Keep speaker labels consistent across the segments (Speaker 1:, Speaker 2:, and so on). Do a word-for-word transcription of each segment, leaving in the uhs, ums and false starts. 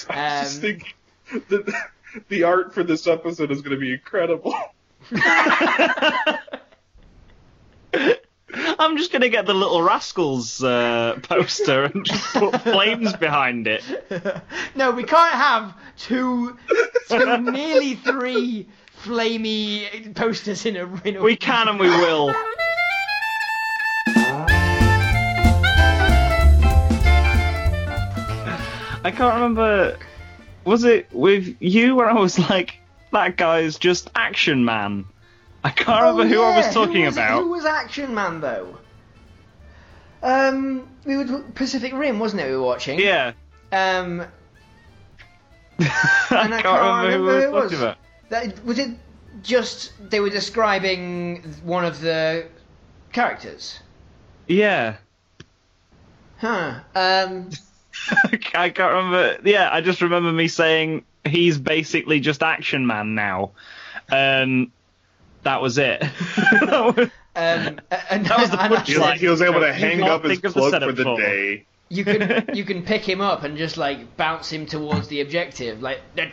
Speaker 1: I just think the, the art for this episode is going to be incredible.
Speaker 2: I'm just going to get the Little Rascals uh, poster and just put flames behind it.
Speaker 3: No, we can't have two, two nearly three flamey posters in a... In a
Speaker 2: we can and we will. I can't remember... Was it with you where I was like, that guy's just Action Man? I can't
Speaker 3: oh,
Speaker 2: remember who
Speaker 3: yeah.
Speaker 2: I was talking
Speaker 3: who was,
Speaker 2: about.
Speaker 3: Who was Action Man, though? Um, we were Pacific Rim, wasn't it? We were watching.
Speaker 2: Yeah.
Speaker 3: Um,
Speaker 2: I,
Speaker 3: and I
Speaker 2: can't,
Speaker 3: can't
Speaker 2: remember,
Speaker 3: remember
Speaker 2: who we
Speaker 3: who
Speaker 2: were
Speaker 3: it
Speaker 2: talking
Speaker 3: was.
Speaker 2: about.
Speaker 3: That, was it just they were describing one of the characters?
Speaker 2: Yeah.
Speaker 3: Huh. Um.
Speaker 2: I can't remember. Yeah, I just remember me saying he's basically just Action Man now. Um, that was it. that was,
Speaker 3: um, and,
Speaker 2: that was the
Speaker 3: and I
Speaker 2: punchline.
Speaker 1: He was, he was able to hang
Speaker 2: can't
Speaker 1: up his
Speaker 2: think of the
Speaker 1: plug
Speaker 2: setup
Speaker 1: for the
Speaker 2: for.
Speaker 1: day.
Speaker 3: You can you can pick him up and just like bounce him towards the objective, like. I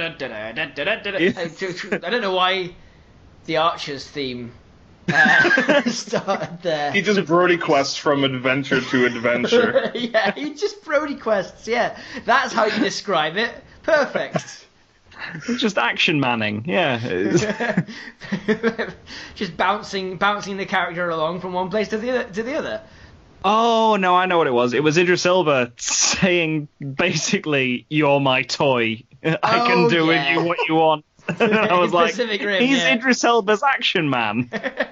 Speaker 3: don't know why the Archers theme uh, started there.
Speaker 1: He just Brody quests from adventure to adventure.
Speaker 3: Yeah, he just Brody quests. Yeah, that's how you describe it. Perfect.
Speaker 2: Just Action Manning. Yeah.
Speaker 3: Just bouncing bouncing the character along from one place to the other, to the other.
Speaker 2: Oh, no, I know what it was. It was Idris Elba saying, basically, you're my toy. I
Speaker 3: Oh,
Speaker 2: can do
Speaker 3: yeah.
Speaker 2: with you what you want. I was like,
Speaker 3: Pacific Rim,
Speaker 2: he's
Speaker 3: yeah.
Speaker 2: Idris Elba's Action Man.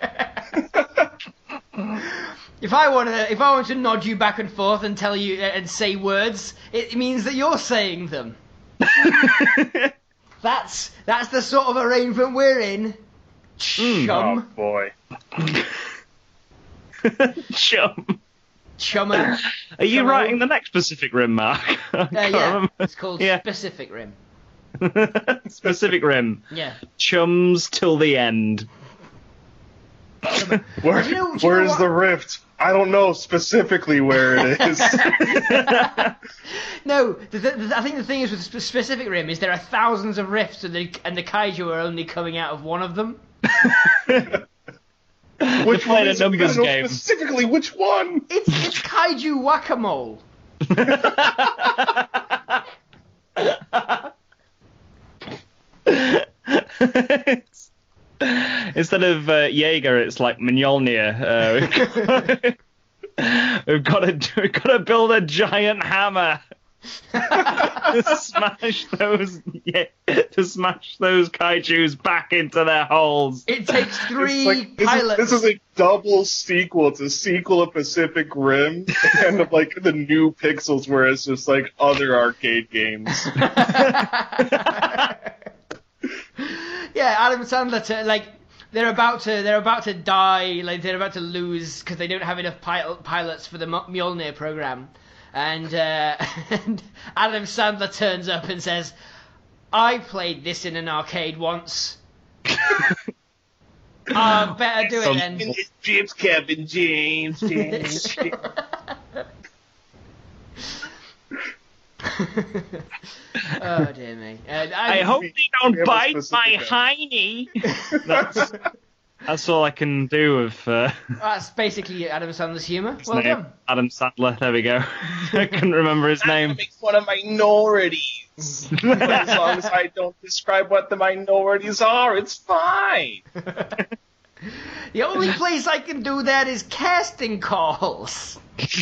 Speaker 3: If I want to, if I want to nod you back and forth and tell you and say words, it means that you're saying them. That's that's the sort of arrangement we're in.
Speaker 2: Mm.
Speaker 1: Oh
Speaker 3: Chum,
Speaker 1: boy.
Speaker 2: Chum.
Speaker 3: chummer.
Speaker 2: Are you
Speaker 3: Chummo.
Speaker 2: writing the next Pacific Rim, Mark? I
Speaker 3: Uh,
Speaker 2: can't
Speaker 3: yeah,
Speaker 2: remember.
Speaker 3: it's called
Speaker 2: Yeah.
Speaker 3: Pacific Rim.
Speaker 2: Pacific Rim.
Speaker 3: Yeah.
Speaker 2: Chums till the end.
Speaker 1: Where,
Speaker 3: Do you know- do you
Speaker 1: where
Speaker 3: know
Speaker 1: is
Speaker 3: what-
Speaker 1: the rift? I don't know specifically where it is.
Speaker 3: No, the, the, the, I think the thing is with Sp- Pacific Rim is there are thousands of rifts and the, and the kaiju are only coming out of one of them.
Speaker 1: Which
Speaker 2: playing
Speaker 1: one
Speaker 2: a
Speaker 1: is it? We
Speaker 2: numbers
Speaker 1: gotta know
Speaker 2: game.
Speaker 1: specifically which one.
Speaker 3: It's it's kaiju whack-a-mole.
Speaker 2: It's- Instead of uh, Jaeger, it's like Mjolnir. Uh, we've, got to, we've got to build a giant hammer to smash those yeah, to smash those kaijus back into their holes.
Speaker 3: It takes three
Speaker 1: It's like, this, is,
Speaker 3: pilots.
Speaker 1: this is a double sequel. It's a sequel of Pacific Rim and of like the new Pixels, where it's just like other arcade games.
Speaker 3: Yeah, Adam Sandler. To, like they're about to they're about to die. Like they're about to lose because they don't have enough pil- pilots for the M- Mjolnir program. And, uh, and Adam Sandler turns up and says, "I played this in an arcade once. I better do it then."
Speaker 1: It's James Kevin James. James.
Speaker 3: Oh dear me! Uh,
Speaker 2: I hope they don't
Speaker 1: We have a
Speaker 2: bite my
Speaker 1: specific-
Speaker 2: hiney. That's, that's all I can do with uh,
Speaker 3: That's basically Adam Sandler's humour.
Speaker 2: his
Speaker 3: Well
Speaker 2: name.
Speaker 3: done.
Speaker 2: Adam Sandler. There we go. I couldn't remember his name.
Speaker 1: Make fun of minorities. But as long as I don't describe what the minorities are, it's fine.
Speaker 3: The only place I can do that is casting calls.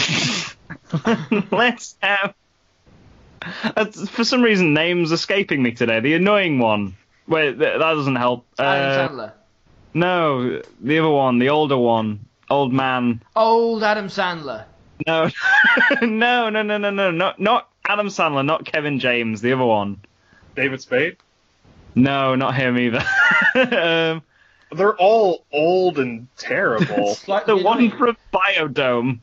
Speaker 2: Let's have. Uh, for some reason, name's escaping me today. The annoying one. Wait, th- that doesn't help.
Speaker 3: Adam
Speaker 2: Uh,
Speaker 3: Sandler.
Speaker 2: no, the other one, the older one, old man.
Speaker 3: Old Adam Sandler.
Speaker 2: No, no, no, no, no, no, not not Adam Sandler, not Kevin James. The other one.
Speaker 1: David Spade?
Speaker 2: No, not him either. um,
Speaker 1: They're all old and terrible.
Speaker 2: the
Speaker 3: Slightly
Speaker 2: one
Speaker 3: annoying.
Speaker 2: from Biodome.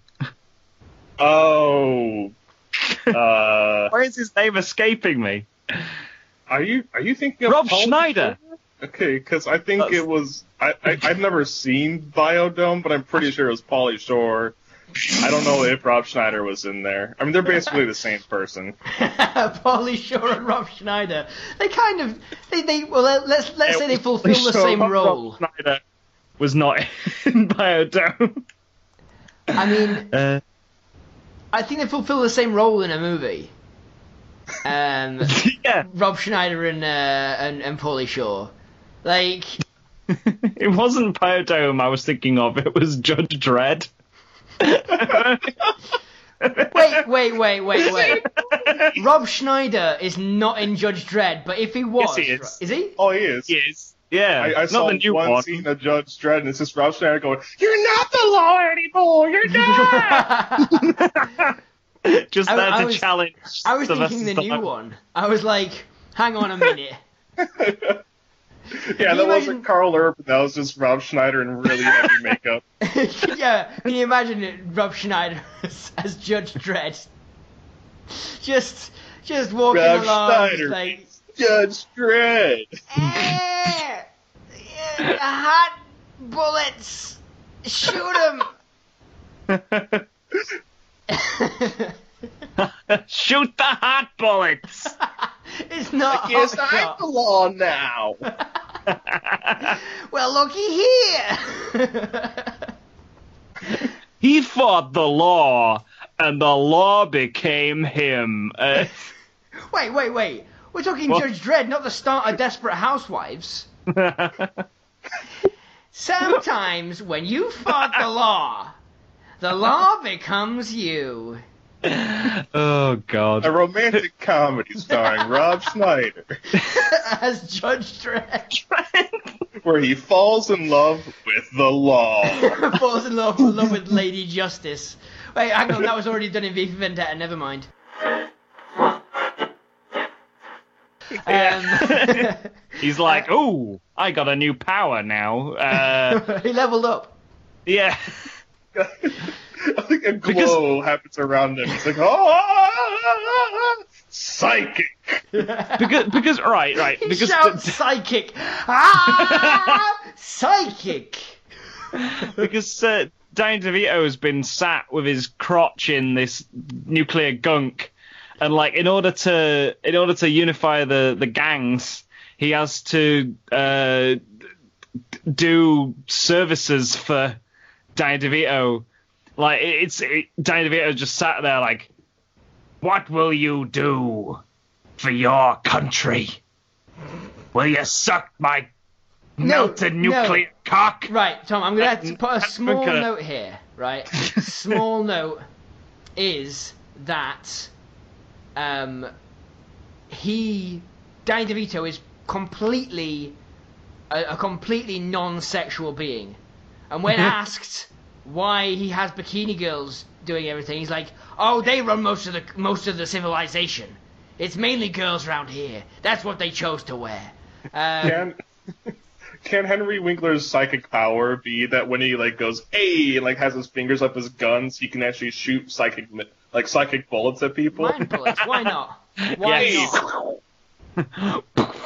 Speaker 1: Oh. Uh,
Speaker 2: Why is his name escaping me?
Speaker 1: are you are you thinking of
Speaker 2: Rob
Speaker 1: Paul
Speaker 2: Schneider.
Speaker 1: Shore? Okay, because I think
Speaker 2: That's-
Speaker 1: it was I, I I've never seen Biodome, but I'm pretty sure it was Pauly Shore I don't know if Rob Schneider was in there. I mean, they're basically the same person.
Speaker 3: Pauly Shore and Rob Schneider. They kind of they they well let- let's let's say they fulfill the
Speaker 2: So
Speaker 3: same
Speaker 2: Rob
Speaker 3: role.
Speaker 2: Schneider was not in Biodome.
Speaker 3: I mean,
Speaker 2: Uh,
Speaker 3: I think they fulfill the same role in a movie. Um,
Speaker 2: yeah,
Speaker 3: Rob Schneider and uh, and and Pauly Shore, like.
Speaker 2: it wasn't Biodome I was thinking of. It was Judge Dredd.
Speaker 3: Wait, wait, wait, wait, wait. Rob Schneider is not in Judge Dredd, but if he was,
Speaker 2: Yes, he is.
Speaker 3: is he?
Speaker 1: Oh, he is.
Speaker 2: He is. Yeah,
Speaker 1: I, I
Speaker 2: not
Speaker 1: saw
Speaker 2: the new
Speaker 1: one,
Speaker 2: one.
Speaker 1: scene of Judge Dredd, and it's just Rob Schneider going, "You're not the law anymore. You're not."
Speaker 2: Just
Speaker 3: I-
Speaker 2: there
Speaker 3: I
Speaker 2: to
Speaker 3: was-
Speaker 2: challenge.
Speaker 3: I was
Speaker 2: Sylvester
Speaker 3: thinking the new
Speaker 2: Stallone.
Speaker 3: one. I was like, hang on a minute.
Speaker 1: Yeah,
Speaker 3: you
Speaker 1: that
Speaker 3: imagine-
Speaker 1: wasn't Carl Urban. That was just Rob Schneider in really heavy makeup.
Speaker 3: Yeah, can you imagine it, Rob Schneider as, as Judge Dredd? Just, just walking
Speaker 1: Rob
Speaker 3: along,
Speaker 1: Schneider,
Speaker 3: like,
Speaker 1: Judge Dredd.
Speaker 3: eh, eh, hot bullets, shoot him.
Speaker 2: Shoot the hot bullets.
Speaker 3: It's not
Speaker 1: Yes,
Speaker 3: hot
Speaker 1: I'm
Speaker 3: shot.
Speaker 1: the law now.
Speaker 3: Well, looky here.
Speaker 2: He fought the law, and the law became him. Uh,
Speaker 3: Wait, wait, wait. We're talking
Speaker 2: What?
Speaker 3: Judge Dredd, not the start of Desperate Housewives. Sometimes when you fought the law, the law becomes you.
Speaker 2: oh God.
Speaker 1: A romantic comedy starring Rob Schneider,
Speaker 3: As Judge Dredd
Speaker 1: where he falls in love with the law.
Speaker 3: falls in love, in love with Lady Justice. Wait, hang on, that was already done in V for Vendetta, never mind. Um,
Speaker 2: He's like, ooh, I got a new power now. Uh,
Speaker 3: he leveled up.
Speaker 2: yeah.
Speaker 1: I think a glow happens around him. He's like, oh, psychic.
Speaker 2: Because, because, right, right.
Speaker 3: He
Speaker 2: Because
Speaker 3: shouts psychic. Ah, psychic.
Speaker 2: because uh, Danny DeVito has been sat with his crotch in this nuclear gunk, and like in order to in order to unify the the gangs, he has to uh, do services for Danny DeVito. Like it- it's it, Danny DeVito just sat there like, what will you do for your country? Will you suck my
Speaker 3: No,
Speaker 2: melted
Speaker 3: no.
Speaker 2: nuclear cock?
Speaker 3: Right, Tom, I'm going to have to put a small
Speaker 2: Okay.
Speaker 3: note here, right? Small note is that um, he, Danny DeVito, is completely, a, a completely non-sexual being. And when asked why he has bikini girls doing everything, he's like, oh, they run most of the most of the civilization. It's mainly girls around here. That's what they chose to wear. Um,
Speaker 1: Can can Henry Winkler's psychic power be that when he like goes, hey, and like has his fingers up his guns, he can actually shoot psychic mi- like psychic bullets at people?
Speaker 3: Mind bullets, why not? Why
Speaker 2: Yes.
Speaker 3: not?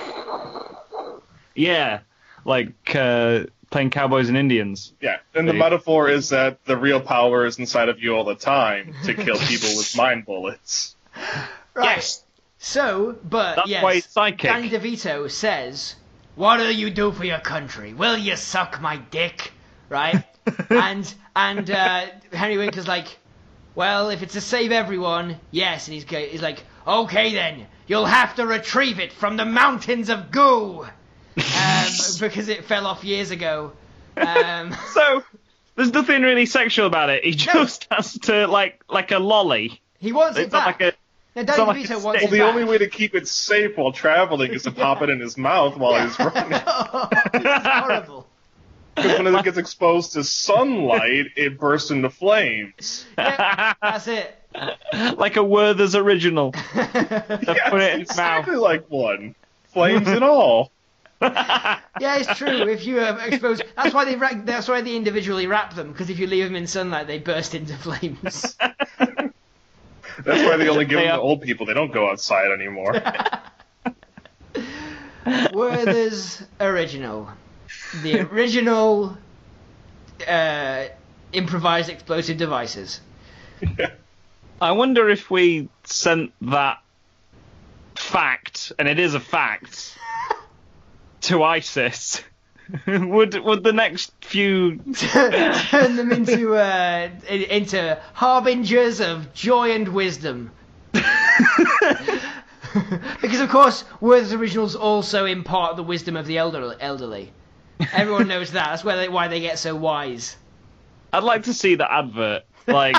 Speaker 2: Yeah, like uh, playing cowboys and Indians.
Speaker 1: Yeah, and the
Speaker 2: They-
Speaker 1: metaphor is that the real power is inside of you all the time to kill people with mind bullets.
Speaker 3: Right.
Speaker 2: Yes.
Speaker 3: So, but
Speaker 2: That's
Speaker 3: yes,
Speaker 2: why he's psychic.
Speaker 3: Danny DeVito says, "What do you do for your country? Will you suck my dick?" Right? and and uh, Henry Winkler's like, "Well, if it's to save everyone, yes." And he's go- he's like, "Okay then, you'll have to retrieve it from the mountains of goo, um, because it fell off years ago." Um,
Speaker 2: So there's nothing really sexual about it. He just has to like like a lolly.
Speaker 3: he wants it
Speaker 2: It's not
Speaker 3: back.
Speaker 2: like a.
Speaker 3: now,
Speaker 2: it's
Speaker 3: Danny
Speaker 2: not like
Speaker 3: DeVito
Speaker 2: a
Speaker 3: wants
Speaker 2: stick.
Speaker 3: it
Speaker 1: Well, the
Speaker 3: back.
Speaker 1: only way to keep it safe while traveling is to pop it in his mouth while he's running.
Speaker 3: Oh, this is horrible.
Speaker 1: Because when it gets exposed to sunlight, it bursts into flames.
Speaker 3: Yeah, that's it.
Speaker 2: Like a Werther's original.
Speaker 1: Yeah,
Speaker 2: put it in his
Speaker 1: exactly
Speaker 2: mouth.
Speaker 1: like one. Flames and all.
Speaker 3: Yeah, it's true. If you uh, expose, that's why they ra- that's why they individually wrap them, because if you leave them in sunlight, they burst into flames.
Speaker 1: That's why they only give
Speaker 2: They
Speaker 1: them
Speaker 2: are-
Speaker 1: to old people. They don't go outside anymore.
Speaker 3: Werther's original, the original uh, improvised explosive devices.
Speaker 2: I wonder if we sent that fact, and it is a fact, to ISIS. would would the next few
Speaker 3: turn them into uh, into harbingers of joy and wisdom? Because of course, Werther's originals also impart the wisdom of the elder- elderly. Everyone knows that. That's why they, why they get so wise.
Speaker 2: I'd like to see the advert, like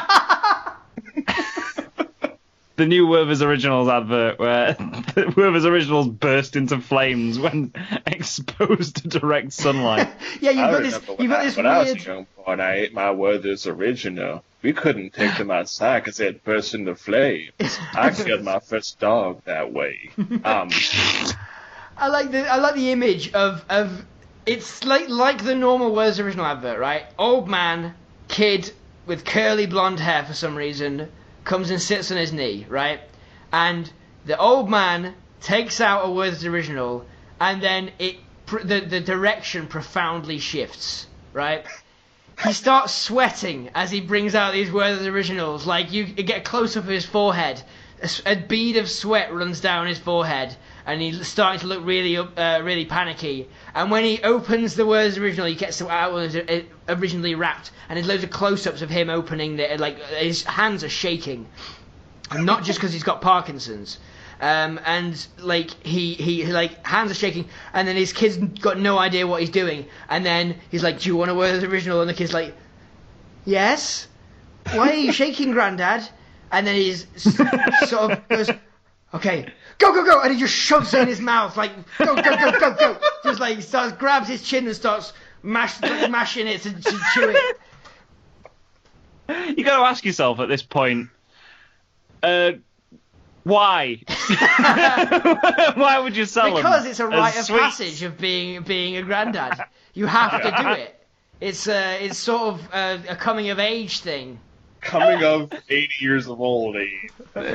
Speaker 2: the new Werther's Originals advert, where Werther's Originals burst into flames when exposed to direct sunlight.
Speaker 3: Yeah, you've
Speaker 1: I
Speaker 3: got this.
Speaker 1: remember
Speaker 3: You've
Speaker 1: when,
Speaker 3: got
Speaker 1: I,
Speaker 3: this
Speaker 1: when I was a
Speaker 3: weird.
Speaker 1: young boy and I ate my Werther's Original. We couldn't take them outside because they had burst into flames. I killed my first dog that way. Um,
Speaker 3: I like the. I like the image of of. It's like like the normal Werther's Original advert, right? Old man, kid with curly blonde hair for some reason, comes and sits on his knee, right? And the old man takes out a Werther's Original, and then it the the direction profoundly shifts, right? He starts sweating as he brings out these Werther's Originals. Like you, you get a close up of his forehead, a, a bead of sweat runs down his forehead, and he's starting to look really, uh, really panicky. And when he opens the Werther's Original, he gets it out when it's originally wrapped, and there's loads of close-ups of him opening it. Like his hands are shaking, and not just because he's got Parkinson's. Um, and like he, he like hands are shaking, and then his kid's got no idea what he's doing, and then he's like, "Do you want a Werther's Original?" And the kid's like, "Yes." "Why are you shaking, Grandad?" And then he's sort of goes, "Okay, go, go, go," and he just shoves it in his mouth, like, "Go, go, go, go, go." Just like starts grabs his chin and starts mash, mashing it to, to chew it.
Speaker 2: You got to ask yourself at this point, uh, why? Why would you sell them?
Speaker 3: Because it's a rite
Speaker 2: as
Speaker 3: of
Speaker 2: sweets?
Speaker 3: passage of being being a granddad. You have to do it. It's uh, it's sort of a, a coming of age thing.
Speaker 1: coming of eighty years of old age.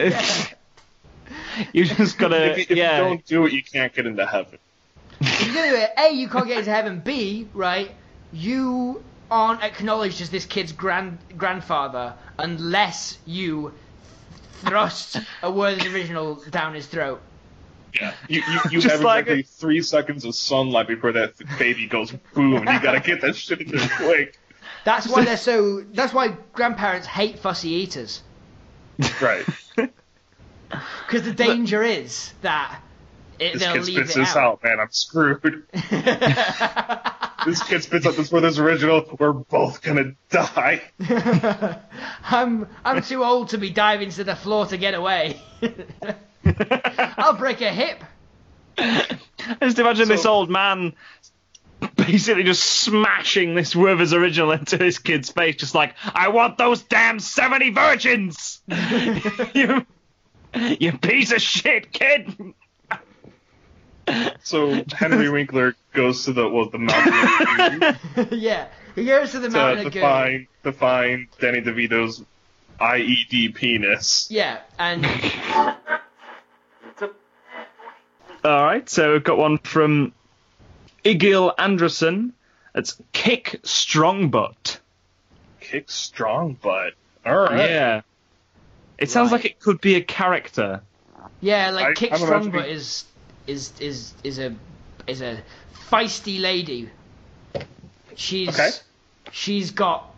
Speaker 2: You just gotta,
Speaker 1: If, you, if
Speaker 2: yeah.
Speaker 1: you don't do it, you can't get into heaven.
Speaker 3: If you do it, A, you can't get into heaven. B, right, you aren't acknowledged as this kid's grand grandfather unless you thrust a Werther's Original down his throat.
Speaker 1: Yeah, you you, you
Speaker 2: Just
Speaker 1: have
Speaker 2: like
Speaker 1: exactly
Speaker 2: a-
Speaker 1: three seconds of sunlight before that baby goes boom. You gotta get that shit in there quick.
Speaker 3: That's why they're so. That's why grandparents hate fussy eaters.
Speaker 1: Right.
Speaker 3: Because the danger is that it,
Speaker 1: This
Speaker 3: they'll
Speaker 1: kid
Speaker 3: leave
Speaker 1: spits
Speaker 3: it
Speaker 1: this
Speaker 3: out.
Speaker 1: out, man. I'm screwed. This kid spits out this Werther's Original. We're both gonna die.
Speaker 3: I'm I'm too old to be diving to the floor to get away. I'll break a hip.
Speaker 2: Just imagine this
Speaker 1: So-
Speaker 2: old man basically just smashing this Werther's Original into his kid's face, just like, "I want those damn seventy virgins! you, you piece of shit, kid!"
Speaker 1: So Henry Winkler goes to the well the mountain of Doom
Speaker 3: Yeah, he goes to the
Speaker 1: to,
Speaker 3: mountain
Speaker 1: to
Speaker 3: of Goo.
Speaker 1: find to find Danny DeVito's I E D penis.
Speaker 3: Yeah, and
Speaker 2: All right, so we've got one from Egil Anderson. It's Kick Strong Butt.
Speaker 1: Kick strong butt. All right.
Speaker 2: Yeah. It sounds
Speaker 3: Right.
Speaker 2: like it could be a character.
Speaker 3: yeah, like
Speaker 1: I-
Speaker 3: Kick
Speaker 1: I'm
Speaker 3: Strongbutt
Speaker 1: imagining-
Speaker 3: is is is is a is a feisty lady. She's
Speaker 1: Okay.
Speaker 3: she's got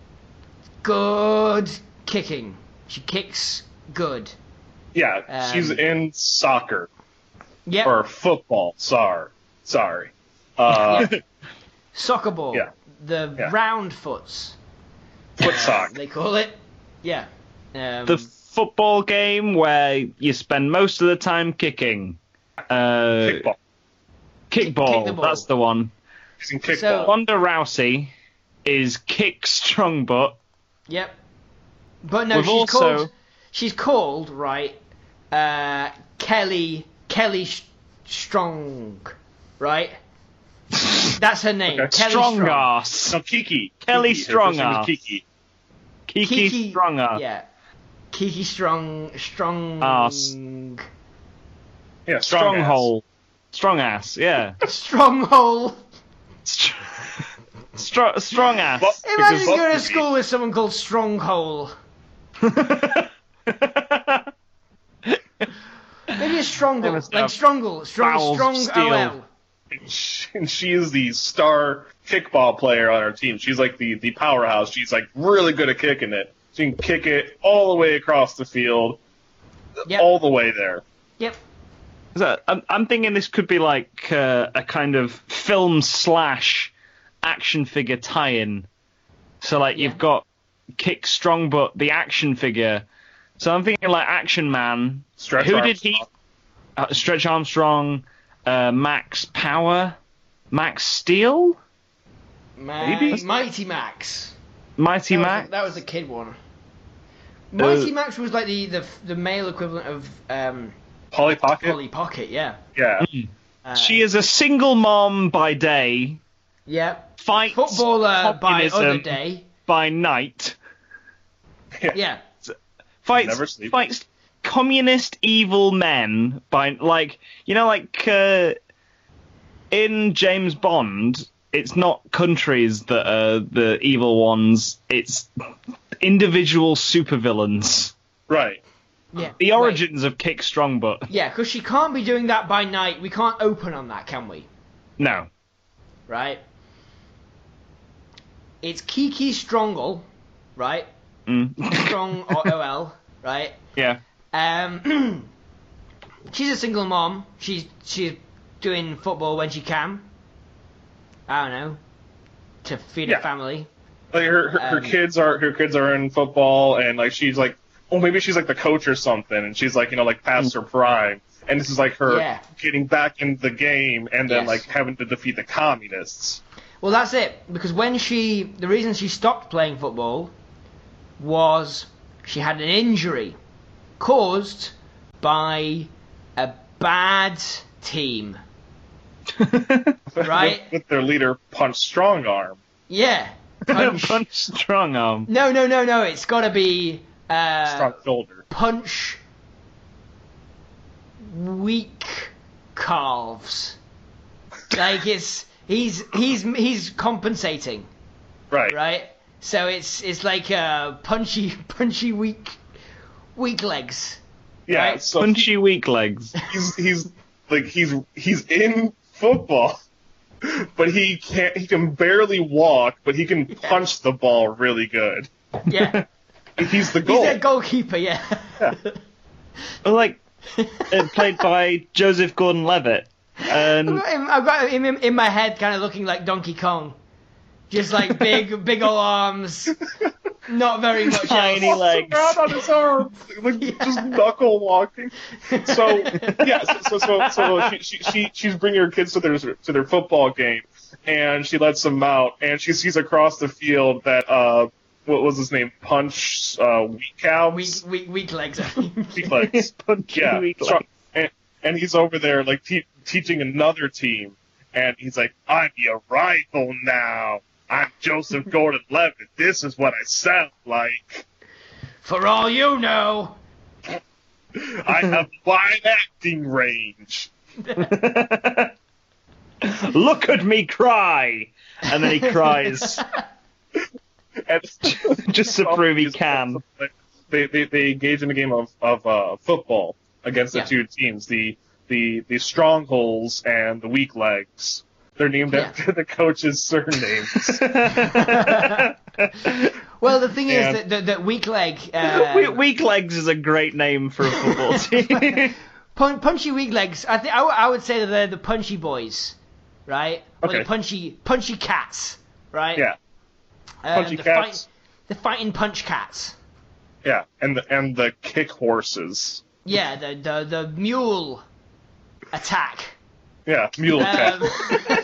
Speaker 3: good kicking. She kicks good.
Speaker 1: Yeah,
Speaker 3: Um,
Speaker 1: she's in soccer
Speaker 3: Yep.
Speaker 1: or football. Sorry, sorry. Uh,
Speaker 3: Soccer ball.
Speaker 1: Yeah.
Speaker 3: The
Speaker 1: Yeah.
Speaker 3: round foots.
Speaker 1: foot sock.
Speaker 3: They call it. Yeah. Um,
Speaker 2: The football game where you spend most of the time kicking. Uh,
Speaker 1: Kickball.
Speaker 2: Kickball,
Speaker 3: Kick the ball.
Speaker 2: that's the one.
Speaker 1: She's in kickball.
Speaker 3: So-
Speaker 2: Ronda Rousey is Kick Strong Butt.
Speaker 3: Yep. But no,
Speaker 2: We've
Speaker 3: she's
Speaker 2: also-
Speaker 3: called. She's called right. Uh, Kelly Kelly Sh- Strong, right? That's her name.
Speaker 1: Okay.
Speaker 3: Kelly
Speaker 2: Strong
Speaker 3: Strong.
Speaker 2: Ass.
Speaker 1: No, Kiki.
Speaker 2: Kelly
Speaker 1: Kiki. Her first name is
Speaker 2: Strongass.
Speaker 1: Kiki.
Speaker 2: Kiki, Strong Ass.
Speaker 3: Yeah. Kiki Strong. Strong.
Speaker 2: Ass.
Speaker 1: Yeah, strong
Speaker 2: Stronghold. Strong Ass, yeah.
Speaker 3: Stronghold.
Speaker 2: Str- Str- strong ass.
Speaker 1: But-
Speaker 3: Imagine
Speaker 1: Because
Speaker 3: going to
Speaker 1: Buster
Speaker 3: school with someone called Stronghole. Maybe a Strongle,
Speaker 2: must
Speaker 3: like
Speaker 2: have
Speaker 3: Strongle, strong,
Speaker 2: bowels
Speaker 3: strong
Speaker 2: of steel.
Speaker 3: O L.
Speaker 1: And she, and she is the star kickball player on our team. She's like the, the powerhouse. She's like really good at kicking it. She can kick it all the way across the field,
Speaker 3: Yep.
Speaker 1: all the way there.
Speaker 3: Yep.
Speaker 2: So I'm, I'm thinking this could be like uh, a kind of film slash action figure tie-in. So like
Speaker 3: Yeah.
Speaker 2: you've got Kick Strong Butt, the action figure. So I'm thinking like Action Man.
Speaker 1: Stretch
Speaker 2: Who did he?
Speaker 1: Armstrong.
Speaker 2: Uh, Stretch Armstrong, uh, Max Power, Max Steel,
Speaker 3: Ma-
Speaker 1: Maybe?
Speaker 3: Mighty Max.
Speaker 2: Mighty
Speaker 3: That was,
Speaker 2: Max.
Speaker 3: the, that was the kid one. Mighty
Speaker 2: Uh,
Speaker 3: Max was like the, the the male equivalent of um,
Speaker 1: Polly Pocket?
Speaker 3: Polly Pocket, yeah.
Speaker 1: Yeah.
Speaker 3: Uh,
Speaker 2: She is a single mom by day,
Speaker 3: yeah.
Speaker 2: fights
Speaker 3: Footballer by
Speaker 2: communism
Speaker 3: other day.
Speaker 2: by night,
Speaker 3: Yeah.
Speaker 2: fights
Speaker 1: Never sleep.
Speaker 2: fights communist evil men by like you know like uh, in James Bond. It's not countries that are the evil ones. It's individual supervillains.
Speaker 1: Right.
Speaker 3: Yeah.
Speaker 2: The
Speaker 3: Right.
Speaker 2: origins of Kick Strong Butt.
Speaker 3: Yeah, because she can't be doing that by night. We can't open on that, can we?
Speaker 2: No.
Speaker 3: Right? It's Kiki Strongle, right?
Speaker 2: Mm.
Speaker 3: Strong O L, right?
Speaker 2: Yeah.
Speaker 3: Um, she's a single mom. She's she's doing football when she can. I don't know, to feed
Speaker 1: Yeah.
Speaker 3: her family.
Speaker 1: Like her, her, her
Speaker 3: Um,
Speaker 1: kids are her kids are in football, and like she's like, oh, maybe she's like the coach or something, and she's like, you know, like past her prime, and this is like her
Speaker 3: Yeah.
Speaker 1: getting back in the game, and then
Speaker 3: Yes.
Speaker 1: like having to defeat the communists.
Speaker 3: Well, that's it. Because when she, the reason she stopped playing football was she had an injury caused by a bad team. Right.
Speaker 1: with, with their leader Punch Strong Arm.
Speaker 3: Yeah. Punch.
Speaker 2: Punch Strong Arm.
Speaker 3: No, no, no, no. It's got to be uh,
Speaker 1: Strong Shoulder.
Speaker 3: Punch weak calves. Like it's he's he's he's compensating,
Speaker 1: Right.
Speaker 3: right? So it's it's like uh, punchy punchy weak weak legs.
Speaker 1: Yeah.
Speaker 3: Right.
Speaker 1: So
Speaker 2: Punchy weak legs.
Speaker 1: he's he's like he's he's in football, but he can't. He can barely walk, but he can punch the ball really good.
Speaker 3: Yeah.
Speaker 1: He's the
Speaker 3: He's
Speaker 1: goal.
Speaker 3: a goalkeeper, yeah.
Speaker 2: Well, like uh, played by Joseph Gordon-Levitt.
Speaker 3: I've
Speaker 2: And
Speaker 3: got him, I've got him in, in my head kind of looking like Donkey Kong. Just like big, big ol' arms. Not very much
Speaker 2: Tiny
Speaker 3: else.
Speaker 2: legs.
Speaker 1: Around on his arms, like
Speaker 3: Yeah.
Speaker 1: just knuckle walking. So yeah, so so so, so she, she she she's bringing her kids to their to their football game, and she lets them out, and she sees across the field that uh what was his name Punch uh Weak Calves
Speaker 3: Weak, weak, weak legs. I think.
Speaker 1: Weak legs.
Speaker 2: Punchy
Speaker 1: Yeah,
Speaker 2: weak
Speaker 1: so-
Speaker 2: legs.
Speaker 1: and, and he's over there like te- teaching another team, and he's like, "I'm your rival now. I'm Joseph Gordon-Levitt. This is what I sound like.
Speaker 3: For all you know.
Speaker 1: I have wide acting range."
Speaker 2: Look at me cry! And then he cries
Speaker 1: And
Speaker 2: just to prove he can.
Speaker 1: They, they they engage in a game of of uh, football against the
Speaker 3: Yeah.
Speaker 1: two teams, the the the strongholds and the weak legs. They're named
Speaker 3: Yeah.
Speaker 1: after the coach's surnames.
Speaker 3: Well, the thing
Speaker 1: And-
Speaker 3: is that, that, that weak leg. Uh,
Speaker 2: We- Weak legs is a great name for a football team.
Speaker 3: pun- punchy weak legs. I think I, w- I would say that they're the punchy boys, right? Or
Speaker 1: Okay.
Speaker 3: the punchy punchy cats, right?
Speaker 1: Yeah,
Speaker 3: Uh,
Speaker 1: punchy
Speaker 3: the
Speaker 1: cats.
Speaker 3: Fight, the fighting punch cats.
Speaker 1: yeah, and the and the kick horses.
Speaker 3: Yeah, the the the mule attack.
Speaker 1: Yeah, mule attack.
Speaker 3: Um,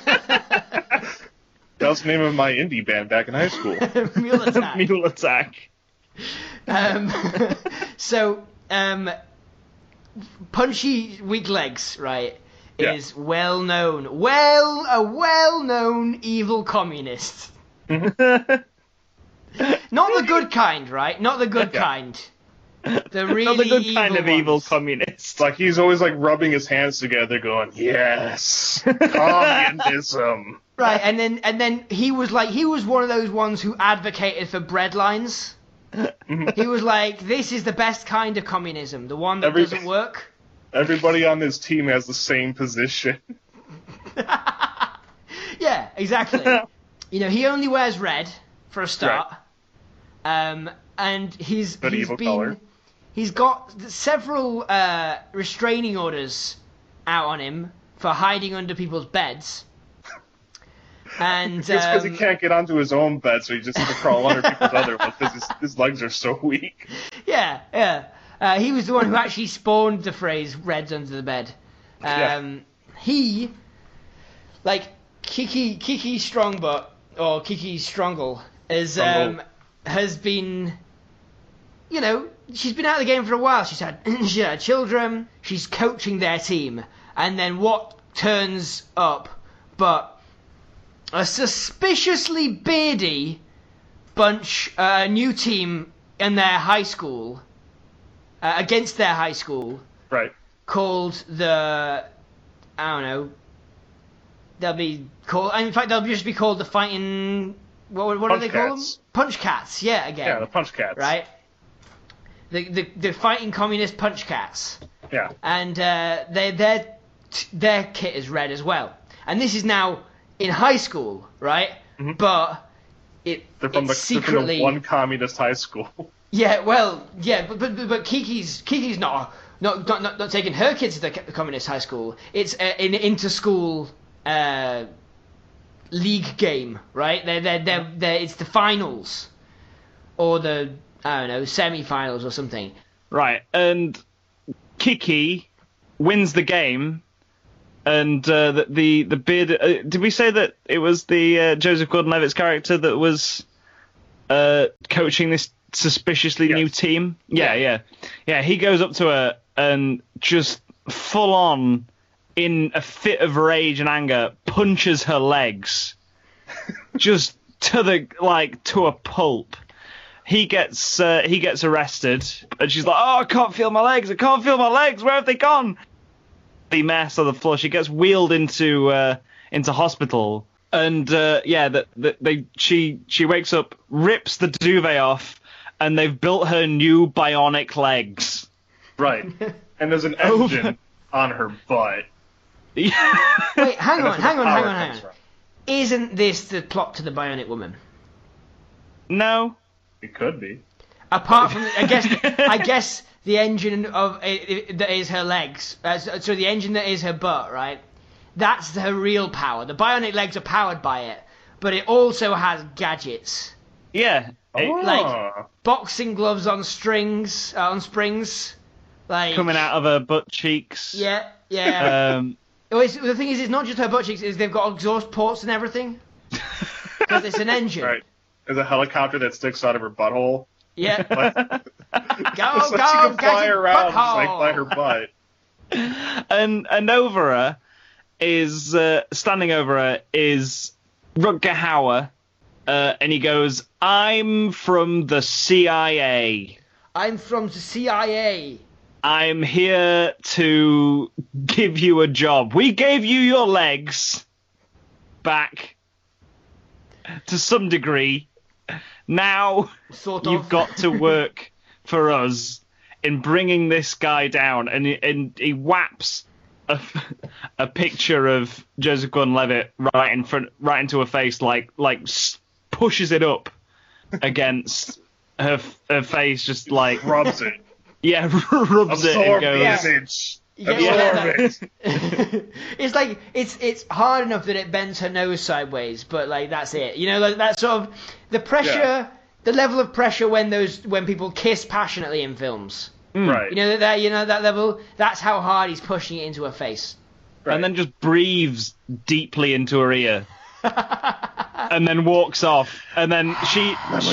Speaker 1: That was the name of my indie band back in high school.
Speaker 3: mule attack.
Speaker 2: Mule attack.
Speaker 3: Um, so, um, punchy weak legs, right,
Speaker 1: Yeah.
Speaker 3: is well known, well, a well known evil communist. Not the good kind, right? Not the good
Speaker 1: Yeah.
Speaker 3: kind. The really
Speaker 2: Not the good
Speaker 3: evil
Speaker 2: kind of evil
Speaker 3: ones.
Speaker 2: communist.
Speaker 1: It's like he's always like rubbing his hands together, going, "Yes, communism."
Speaker 3: Right, and then and then he was like he was one of those ones who advocated for breadlines. He was like, "This is the best kind of communism, the one that
Speaker 1: Every-
Speaker 3: doesn't work."
Speaker 1: Everybody on this team has the same position.
Speaker 3: Yeah, exactly. You know, he only wears red for a start, um, and he's
Speaker 1: Good
Speaker 3: he's
Speaker 1: evil
Speaker 3: been
Speaker 1: color.
Speaker 3: he's got several uh, restraining orders out on him for hiding under people's beds. And
Speaker 1: It's because
Speaker 3: um,
Speaker 1: he can't get onto his own bed, so he just has to crawl under people's other ones because his, his legs are so weak.
Speaker 3: yeah, yeah. Uh, he was the one who actually spawned the phrase "Reds under the bed." Um,
Speaker 1: Yeah.
Speaker 3: He, like Kiki Kiki Strongbutt or Kiki Strongle, is um,
Speaker 1: Strongle.
Speaker 3: has been, you know, she's been out of the game for a while. She's had she had children. She's coaching their team, and then what turns up, but a suspiciously beardy bunch, a uh, new team in their high school, uh, against their high school,
Speaker 1: Right.
Speaker 3: called the, I don't know, they'll be called, in fact they'll just be called the Fighting, what, what do
Speaker 1: Punch
Speaker 3: they call
Speaker 1: Cats.
Speaker 3: them? Punch Cats, yeah, again.
Speaker 1: Yeah, the Punch Cats.
Speaker 3: Right? The, the, the Fighting Communist Punch Cats.
Speaker 1: Yeah.
Speaker 3: And uh, their, their, their kit is red as well. And this is now in high school, right?
Speaker 1: Mhm.
Speaker 3: But it,
Speaker 1: They're from, the,
Speaker 3: it's
Speaker 1: they're from
Speaker 3: secretly...
Speaker 1: the one communist high school.
Speaker 3: Yeah, well, yeah, but but, but Kiki's Kiki's not not not not, not taking her kids to the co- communist high school. It's uh, an inter-school uh, league game, right? They're, they're, they're, they're, it's the finals or the I don't know semi-finals or something.
Speaker 2: Right, and Kiki wins the game, and uh, the the, the beard. Uh, did we say that it was the uh, Joseph Gordon-Levitt's character that was uh, coaching this suspiciously
Speaker 1: Yes.
Speaker 2: new team? Yeah, yeah, yeah. He goes up to her and just full on, in a fit of rage and anger, punches her legs, just to the like to a pulp. He gets uh, he gets arrested, and she's like, "Oh, I can't feel my legs! I can't feel my legs! Where have they gone?" The mess on the floor. She gets wheeled into uh, into hospital, and uh, yeah, that the, they she she wakes up, rips the duvet off, and they've built her new bionic legs.
Speaker 1: Right. And there's an
Speaker 2: Oh.
Speaker 1: engine on her butt.
Speaker 3: Wait, hang
Speaker 1: And
Speaker 3: on,
Speaker 1: that's where
Speaker 3: hang
Speaker 1: the
Speaker 3: on, hang
Speaker 1: power
Speaker 3: on, hang
Speaker 1: comes
Speaker 3: on.
Speaker 1: from.
Speaker 3: Isn't this the plot to the Bionic Woman?
Speaker 2: No.
Speaker 1: It could be.
Speaker 3: Apart from, I guess, I guess the engine of uh, that is her legs. Uh, so so the engine that is her butt, right? That's her real power. The bionic legs are powered by it, but it also has gadgets,
Speaker 2: Yeah. It-
Speaker 1: Oh.
Speaker 3: like- boxing gloves on strings, uh, on springs, like
Speaker 2: coming out of her butt cheeks.
Speaker 3: Yeah, yeah.
Speaker 2: Um,
Speaker 3: Oh, it's, the thing is, it's not just her butt cheeks. Is they've got exhaust ports and everything. Because it's an engine.
Speaker 1: Right. There's a helicopter that sticks out of her butthole.
Speaker 3: Yeah.
Speaker 1: Like,
Speaker 3: Go,
Speaker 1: so
Speaker 3: go,
Speaker 1: she can
Speaker 3: get
Speaker 1: fly
Speaker 3: your
Speaker 1: around just
Speaker 3: butthole.
Speaker 1: like by her butt.
Speaker 2: and and over her is uh, standing over her is Rutger Hauer, uh, and he goes, "I'm from the C I A.
Speaker 3: I'm from the C I A.
Speaker 2: I'm here to give you a job. We gave you your legs back to some degree. Now
Speaker 3: Sort of.
Speaker 2: you've got to work for us in bringing this guy down." And he, and he whaps a, a picture of Joseph Gordon-Levitt right in front, right into her face, like like s- pushes it up against her her face, just like
Speaker 1: Rubs it.
Speaker 2: yeah, rubs it and
Speaker 1: Absorb
Speaker 2: goes.
Speaker 1: the image.
Speaker 3: Yeah,
Speaker 1: Absorb
Speaker 3: yeah,
Speaker 1: it.
Speaker 3: it's like it's it's hard enough that it bends her nose sideways, but like that's it. You know, like that sort of the pressure,
Speaker 1: Yeah.
Speaker 3: the level of pressure when those when people kiss passionately in films.
Speaker 1: Right.
Speaker 3: You know that, that you know that level. That's how hard he's pushing it into her face.
Speaker 1: Right.
Speaker 2: And then just breathes deeply into her ear, and then walks off. And then she,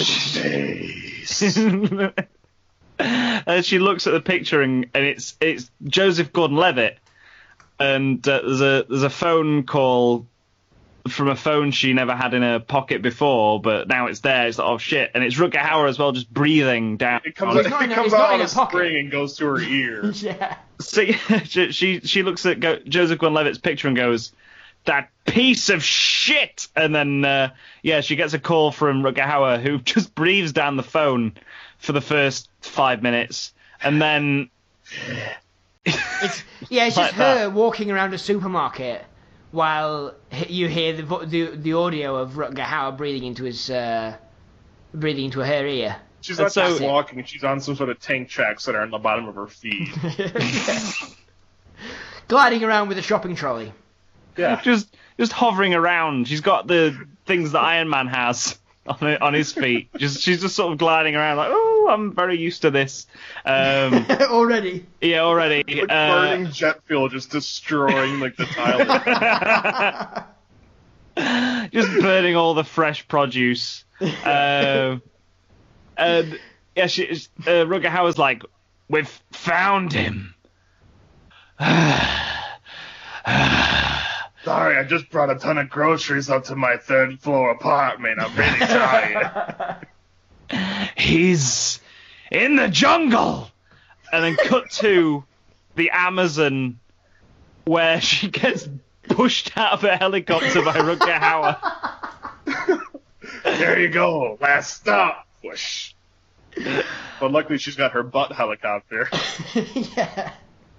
Speaker 2: and she looks at the picture, and, and it's it's Joseph Gordon-Levitt, and uh, there's a there's a phone call from a phone she never had in her pocket before, but now it's there. It's like, oh shit, and it's Rutger Hauer as well, just breathing down.
Speaker 1: It comes,
Speaker 3: Well,
Speaker 1: it
Speaker 3: it's not in a-
Speaker 1: comes
Speaker 3: it's not
Speaker 1: out
Speaker 3: in
Speaker 1: on
Speaker 3: a
Speaker 1: a
Speaker 3: pocket.
Speaker 1: spring and goes to her ear.
Speaker 3: Yeah.
Speaker 2: So she she, she looks at Go- Joseph Gordon-Levitt's picture and goes, "That piece of shit!" And then uh, yeah, she gets a call from Rutger Hauer, who just breathes down the phone for the first five minutes, and then
Speaker 3: It's yeah, it's
Speaker 2: Like
Speaker 3: just her
Speaker 2: that.
Speaker 3: walking around a supermarket while h- you hear the vo- the, the audio of Rutger Hauer breathing into his uh, breathing into her ear.
Speaker 1: She's not
Speaker 2: So-
Speaker 1: just walking, she's on some sort of tank tracks that are on the bottom of her feet.
Speaker 3: Gliding around with a shopping trolley.
Speaker 1: Yeah.
Speaker 2: just just hovering around. She's got the things that Iron Man has on her- on his feet. Just she's just sort of gliding around like, oh, I'm very used to this. Um,
Speaker 3: Already.
Speaker 2: yeah, already.
Speaker 1: Like
Speaker 2: Uh,
Speaker 1: burning jet fuel just destroying like the tile.
Speaker 2: just burning all the fresh produce. Um, and yeah, she, uh, Rutger Hauer's like, "We've found him."
Speaker 1: Sorry, I just brought a ton of groceries up to my third floor apartment. I'm really tired.
Speaker 2: He's in the jungle. And then cut to the Amazon, where she gets pushed out of a helicopter by Rutger Hauer.
Speaker 1: There you go. Last stop. Whoosh. But luckily she's got her butt helicopter.
Speaker 3: Yeah.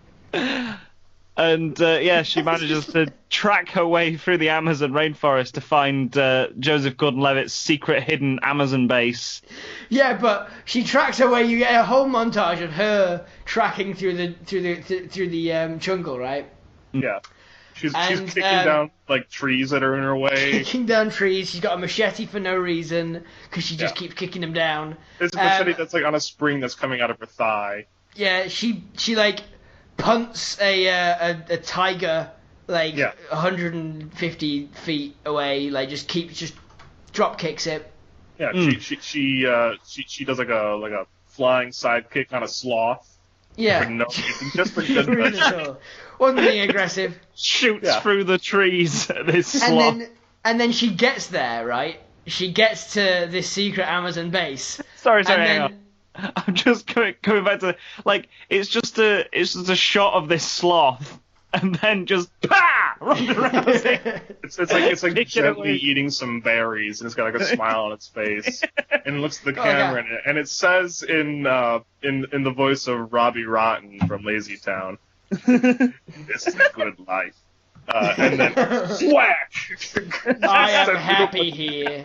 Speaker 2: And uh, yeah, she manages to track her way through the Amazon rainforest to find uh, Joseph Gordon-Levitt's secret hidden Amazon base.
Speaker 3: Yeah, but she tracks her way. You get a whole montage of her tracking through the through the th- through the um, jungle, right?
Speaker 1: Yeah. She's,
Speaker 3: And,
Speaker 1: she's kicking
Speaker 3: um,
Speaker 1: down like trees that are in her way.
Speaker 3: Kicking down trees. She's got a machete for no reason because she just
Speaker 1: Yeah.
Speaker 3: keeps kicking them down.
Speaker 1: There's a machete
Speaker 3: Um,
Speaker 1: that's like on a spring that's coming out of her thigh.
Speaker 3: Yeah, she she like punts a uh, a, a tiger like
Speaker 1: Yeah.
Speaker 3: one hundred fifty feet away. Like just keeps just drop kicks it.
Speaker 1: Yeah,
Speaker 2: Mm.
Speaker 1: she she she, uh, she she does like a like a flying sidekick on a sloth.
Speaker 3: Yeah.
Speaker 1: For no reason, just for good
Speaker 3: Really
Speaker 1: measure.
Speaker 3: cool. Wasn't being aggressive.
Speaker 2: Shoots
Speaker 1: Yeah.
Speaker 2: through the trees at this
Speaker 3: And
Speaker 2: sloth.
Speaker 3: then and then she gets there, right? She gets to this secret Amazon base.
Speaker 2: Sorry, sorry,
Speaker 3: and
Speaker 2: hang
Speaker 3: then,
Speaker 2: on. I'm just coming, coming back to like it's just a it's just a shot of this sloth, and then just bah runs around it.
Speaker 1: It's, it's like it's like
Speaker 2: Kick it
Speaker 1: gently
Speaker 2: away.
Speaker 1: eating some berries, and it's got like a smile on its face, and it looks at the
Speaker 3: Oh,
Speaker 1: camera,
Speaker 3: yeah.
Speaker 1: and, it, and it says in uh, in in the voice of Robbie Rotten from Lazy Town, "This is a good life," uh, and then whack.
Speaker 3: I am happy here.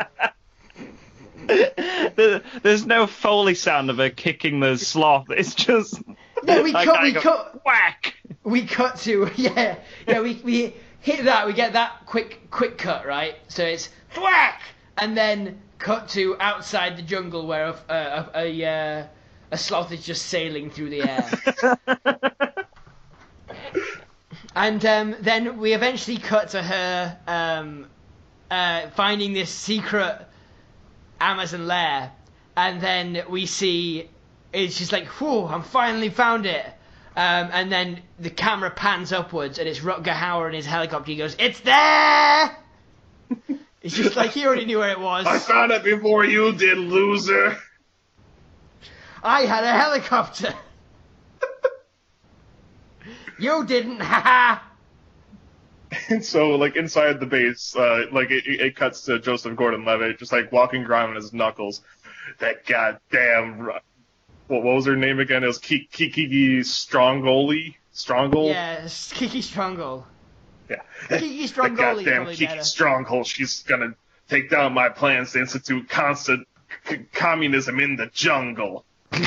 Speaker 2: There- There's no Foley sound of her kicking the sloth. It's just
Speaker 3: No, we
Speaker 2: like,
Speaker 3: cut.
Speaker 2: I
Speaker 3: We
Speaker 2: go,
Speaker 3: cut.
Speaker 2: whack.
Speaker 3: We cut to yeah, yeah. We we hit that. We get that quick quick cut, right? So it's thwack, and then cut to outside the jungle where a a a, uh, a sloth is just sailing through the air. And um, then we eventually cut to her um, uh, finding this secret Amazon lair, and then we see it's just like, whew, I'm finally found it. Um, and then the camera pans upwards, and it's Rutger Hauer in his helicopter. He goes, "It's there!" It's just like he already knew where it was.
Speaker 1: I found it before you did, loser.
Speaker 3: I had a helicopter. You didn't, haha.
Speaker 1: And so, like inside the base, uh, like it, it cuts to Joseph Gordon-Levitt just like walking around on his knuckles. That goddamn, ru- what, what was her name again? It was Ki- Kiki Strongoli, Stronghold.
Speaker 3: Yeah, Kiki Stronghold.
Speaker 1: Yeah.
Speaker 3: Kiki
Speaker 1: That
Speaker 3: Strongoli,
Speaker 1: goddamn
Speaker 3: probably
Speaker 1: Kiki
Speaker 3: better.
Speaker 1: Stronghold. She's gonna take down my plans to institute constant c- communism in the jungle.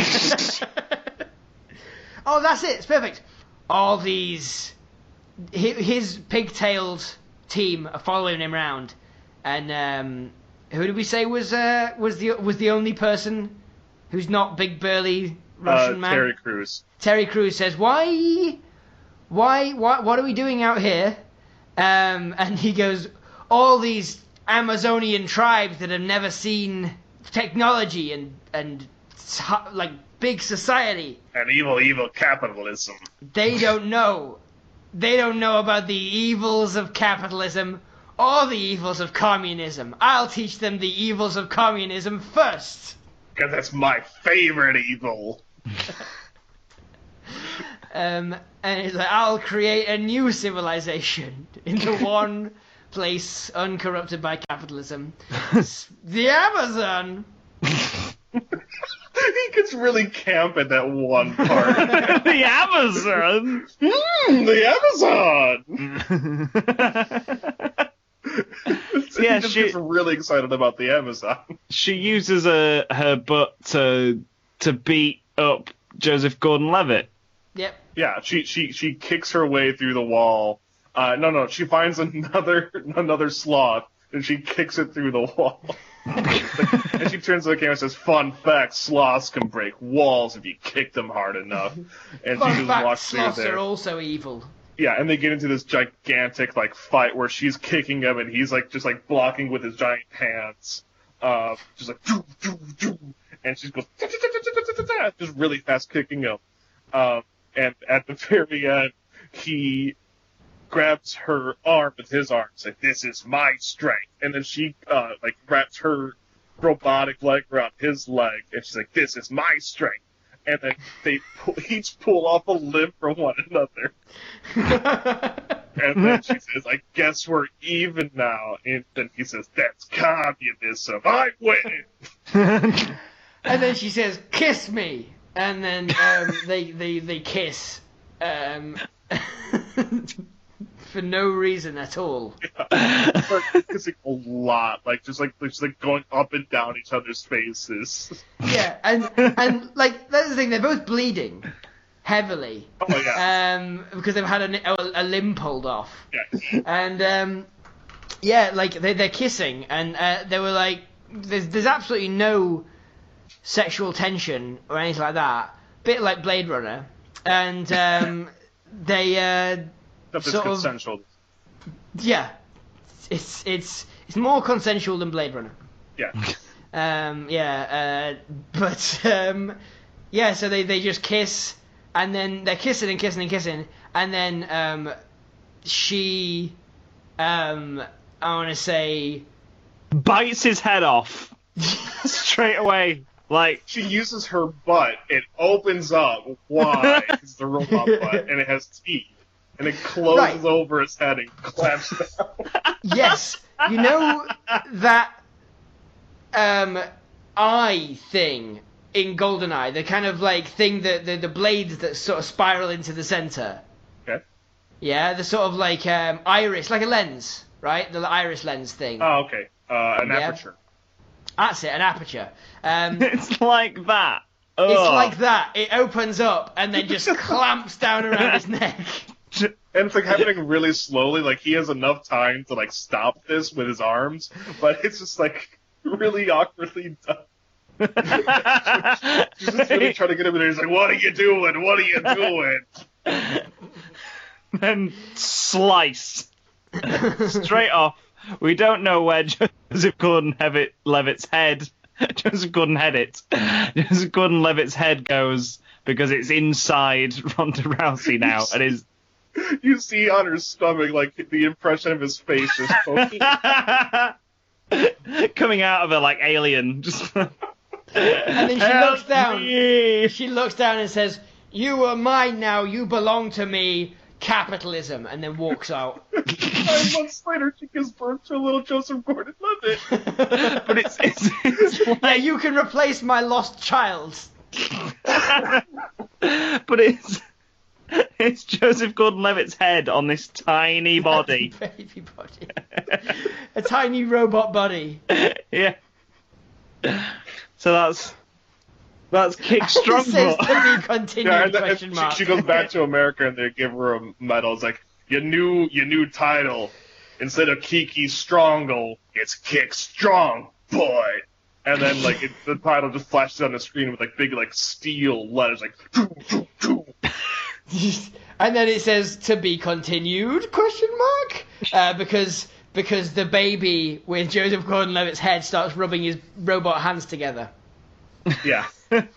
Speaker 3: Oh, that's it. It's perfect. All these, hi- his pigtailed team are following him around, and um, who did we say was uh, was the was the only person who's not big burly Russian
Speaker 1: uh,
Speaker 3: man?
Speaker 1: Terry Crews.
Speaker 3: Terry Crews says, "Why, why, what, what are we doing out here?" Um, and he goes, "All these Amazonian tribes that have never seen technology and and so- like big society.
Speaker 1: And evil, evil capitalism.
Speaker 3: They don't know. They don't know about the evils of capitalism or the evils of communism. I'll teach them the evils of communism first.
Speaker 1: Because that's my favorite evil.
Speaker 3: um, and he's like, I'll create a new civilization in the one place uncorrupted by capitalism. The Amazon.
Speaker 1: He gets really camp at that one part.
Speaker 2: The Amazon.
Speaker 1: Mm, the Amazon.
Speaker 2: Yeah,
Speaker 1: he just
Speaker 2: she-
Speaker 1: gets really excited about the Amazon.
Speaker 2: She uses uh, her butt to to beat up Joseph Gordon-Levitt.
Speaker 3: Yep.
Speaker 1: Yeah, she she she kicks her way through the wall. Uh, no, no, she finds another another sloth and she kicks it through the wall. And she turns to the camera and says, "Fun fact: sloths can break walls if you kick them hard enough." And
Speaker 3: Fun
Speaker 1: she just
Speaker 3: fact,
Speaker 1: walks through
Speaker 3: sloths
Speaker 1: there.
Speaker 3: are also evil.
Speaker 1: Yeah, and they get into this gigantic like fight where she's kicking him and he's like just like blocking with his giant hands, uh, just like doo, doo, doo, and she goes just really fast kicking him. Um, and at the very end, he grabs her arm with his arm, it's like, "This is my strength," and then she uh, like wraps her robotic leg around his leg, and she's like, "This is my strength." And then they pull, each pull off a limb from one another. And then she says, "I guess we're even now." And then he says, "That's communism. I win."
Speaker 3: And then she says, "Kiss me." And then um, they, they, they kiss. Um, for no reason at all.
Speaker 1: They're kissing a lot, like just like just like going up and down each other's faces.
Speaker 3: Yeah, and and like that's the thing, they're both bleeding heavily.
Speaker 1: Oh yeah.
Speaker 3: Um, because they've had a, a, a limb pulled off.
Speaker 1: Yeah.
Speaker 3: And um, yeah, like they they're kissing, and uh, they were like, there's there's absolutely no sexual tension or anything like that. Bit like Blade Runner, and um, they uh,
Speaker 1: Except it's
Speaker 3: sort of-
Speaker 1: consensual.
Speaker 3: yeah, it's it's it's more consensual than Blade Runner.
Speaker 1: Yeah.
Speaker 3: Um, yeah, uh, but um, yeah, so they, they just kiss, and then they're kissing and kissing and kissing, and then um, she, um, I want to say,
Speaker 2: Bites his head off straight away. Like,
Speaker 1: She uses her butt. It opens up wide. It's the robot butt, and it has teeth. And it closes
Speaker 3: Right.
Speaker 1: over his head and clamps down.
Speaker 3: yes, you know that um, eye thing in GoldenEye, the kind of like thing that the the blades that sort of spiral into the center.
Speaker 1: Okay.
Speaker 3: Yeah, the sort of like um, iris, like a lens, right? The iris lens thing.
Speaker 1: Oh, okay. Uh, an
Speaker 3: Yeah.
Speaker 1: aperture.
Speaker 3: That's it, an aperture. Um,
Speaker 2: it's like that.
Speaker 3: it's
Speaker 2: Ugh.
Speaker 3: like that. It opens up and then just clamps down around his neck.
Speaker 1: And it's like happening really slowly. Like he has enough time to like stop this with his arms, but it's just like really awkwardly done. She's just really trying to get him in there. He's like, "What are you doing? What are you doing?"
Speaker 2: Then slice straight off. We don't know where Joseph Gordon-Levitt's head, Joseph Gordon-Levitt, Joseph Gordon-Levitt's head goes because it's inside Ronda Rousey now, and is
Speaker 1: You see on her stomach like the impression of his face is totally.
Speaker 2: coming out of her like alien. Just
Speaker 3: And then she
Speaker 2: Help
Speaker 3: looks down.
Speaker 2: me.
Speaker 3: She looks down and says, "You are mine now. You belong to me. Capitalism." And then walks out.
Speaker 1: Nine months later, she gives birth to a little Joseph Gordon-Levitt.
Speaker 2: But it's it's, it's
Speaker 3: Yeah,
Speaker 2: like,
Speaker 3: you can replace my lost child.
Speaker 2: but it's it's Joseph Gordon-Levitt's head on this tiny body.
Speaker 3: Baby body. A tiny robot body.
Speaker 2: Yeah. So that's that's Kick
Speaker 3: It says
Speaker 2: Strongbow.
Speaker 3: to be continued,
Speaker 1: Yeah, and then
Speaker 3: question
Speaker 1: she,
Speaker 3: mark.
Speaker 1: she goes back to America and they give her a medal. It's like, your new your new title, instead of Kiki Strongle, it's Kick Strong Boy. And then like it, the title just flashes on the screen with like big like steel letters like doo, doo, doo.
Speaker 3: And then it says to be continued question mark uh, because because the baby with Joseph Gordon-Levitt's head starts rubbing his robot hands together.
Speaker 1: Yeah.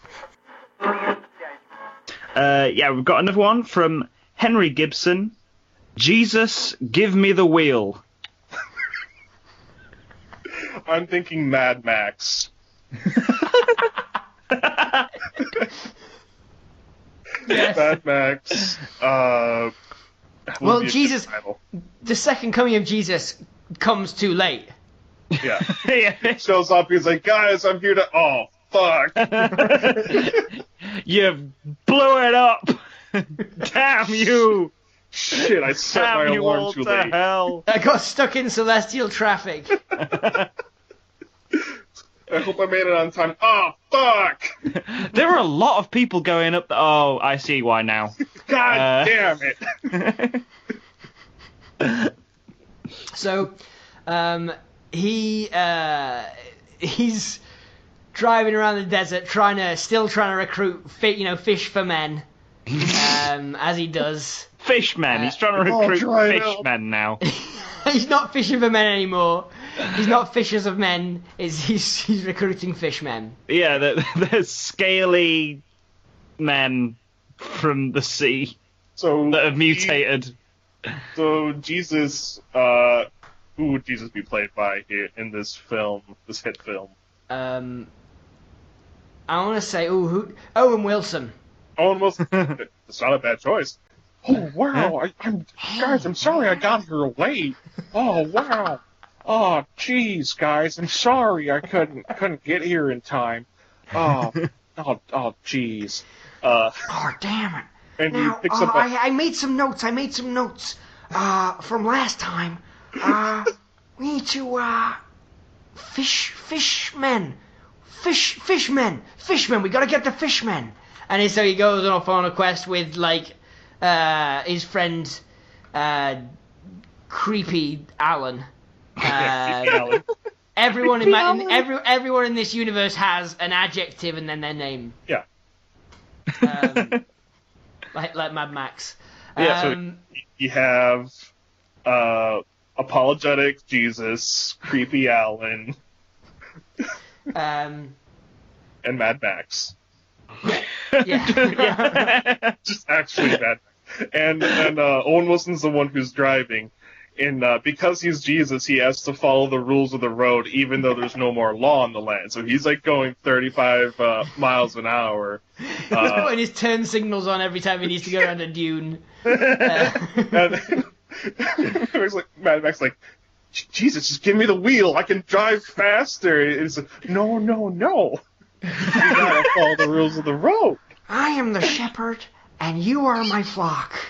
Speaker 2: Uh, yeah, we've got another one from Henry Gibson. Jesus, give me the wheel.
Speaker 1: I'm thinking Mad Max.
Speaker 3: Yes.
Speaker 1: Mad Max. Uh, would
Speaker 3: Well,
Speaker 1: be a good
Speaker 3: Jesus,
Speaker 1: title.
Speaker 3: the second coming of Jesus comes too late.
Speaker 1: Yeah.
Speaker 2: Yeah.
Speaker 1: Shows up, he's like, guys, I'm here to. Oh, fuck.
Speaker 2: You blew it up. Damn you.
Speaker 1: Shit, I set
Speaker 2: Damn
Speaker 1: my
Speaker 2: you
Speaker 1: alarm
Speaker 2: all
Speaker 1: too
Speaker 2: to
Speaker 1: late.
Speaker 2: hell.
Speaker 3: I got stuck in celestial traffic.
Speaker 1: I hope I made it on time. Oh, fuck!
Speaker 2: There were a lot of people going up. The- oh, I see why now.
Speaker 1: God
Speaker 2: Uh,
Speaker 1: damn it!
Speaker 3: So, um, he uh, he's driving around the desert, trying to still trying to recruit, fi- you know, fish for men, um, as he does.
Speaker 2: Fishmen. He's trying to
Speaker 1: Oh,
Speaker 2: recruit
Speaker 1: try it out.
Speaker 2: fishmen now.
Speaker 3: He's not fishing for men anymore. He's not fishers of men. Is he's he's recruiting fishmen.
Speaker 2: Yeah, the, the scaly men from the sea
Speaker 1: So
Speaker 2: that have
Speaker 1: he-
Speaker 2: mutated.
Speaker 1: So Jesus, uh, who would Jesus be played by here in this film, this hit film?
Speaker 3: Um, I want to say, oh, who? Owen Wilson.
Speaker 1: Owen Wilson. It's not a bad choice. Oh wow! I, I'm guys. I'm sorry I got here late. Oh wow! Oh jeez, guys. I'm sorry I couldn't couldn't get here in time. Oh oh oh jeez. Uh,
Speaker 3: Oh, damn it.
Speaker 1: and he
Speaker 3: Now,
Speaker 1: picks
Speaker 3: uh,
Speaker 1: up a.
Speaker 3: I, I made some notes. I made some notes uh, from last time. Uh, we need to uh, fish, fishmen, fish, fishmen, fishmen. We gotta get the fishmen. And so he goes off on a quest with like uh, his friend, uh, Creepy Alan. Uh, everyone in, my, in every everyone in this universe has an adjective and then their name.
Speaker 1: Yeah.
Speaker 3: Um, like like Mad Max.
Speaker 1: Yeah, so
Speaker 3: Um,
Speaker 1: you have uh, apologetic Jesus, creepy Alan,
Speaker 3: um,
Speaker 1: and Mad Max.
Speaker 3: yeah.
Speaker 1: Just actually Mad Max. And and uh, Owen Wilson's the one who's driving, and uh, because he's Jesus, he has to follow the rules of the road, even though there's no more law on the land. So he's like going thirty-five uh, miles an hour.
Speaker 3: He's
Speaker 1: Uh,
Speaker 3: putting his turn signals on every time he needs to go around a dune. Uh,
Speaker 1: and it's like Mad Max, like, Jesus, just give me the wheel. I can drive faster. It's like, no, no, no. You gotta follow the rules of the road.
Speaker 3: I am the shepherd, and you are my flock.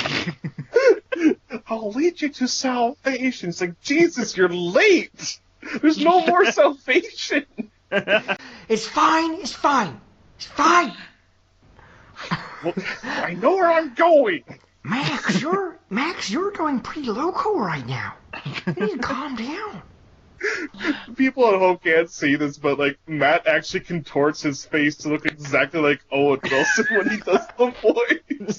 Speaker 1: I'll lead you to salvation. It's like, Jesus, you're late. There's no more salvation.
Speaker 3: It's fine. It's fine. It's fine.
Speaker 1: Well, I know where I'm going.
Speaker 3: Max, you're Max. You're going pretty loco right now. You need to calm down.
Speaker 1: People at home can't see this, but like Matt actually contorts his face to look exactly like Owen Wilson when he does the voice.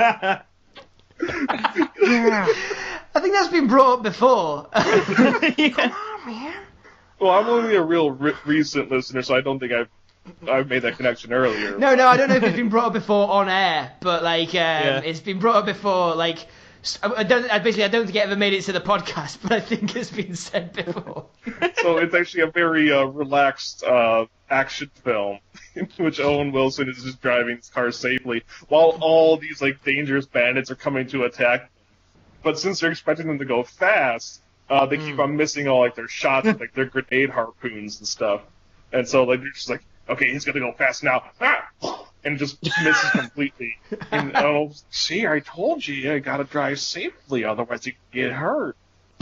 Speaker 3: Yeah. I think that's been brought up before.
Speaker 2: Yeah.
Speaker 3: Come on, man.
Speaker 1: Well, I'm only a real re- recent listener, so I don't think I've I've made that connection earlier.
Speaker 3: No, no, I don't know if it's been brought up before on air, but like, um,
Speaker 2: Yeah.
Speaker 3: it's been brought up before. Like, s- I I don't, I basically, I don't think it ever made it to the podcast, but I think it's been said before.
Speaker 1: So it's actually a very uh, relaxed uh, action film in which Owen Wilson is just driving his car safely while all these like dangerous bandits are coming to attack them. But since they're expecting them to go fast, uh, they keep on missing all like their shots with like their grenade harpoons and stuff. And so like they're just like, okay, he's gonna go fast now, ah! And just misses completely. And oh, see, I told you, you gotta drive safely, otherwise you can get hurt.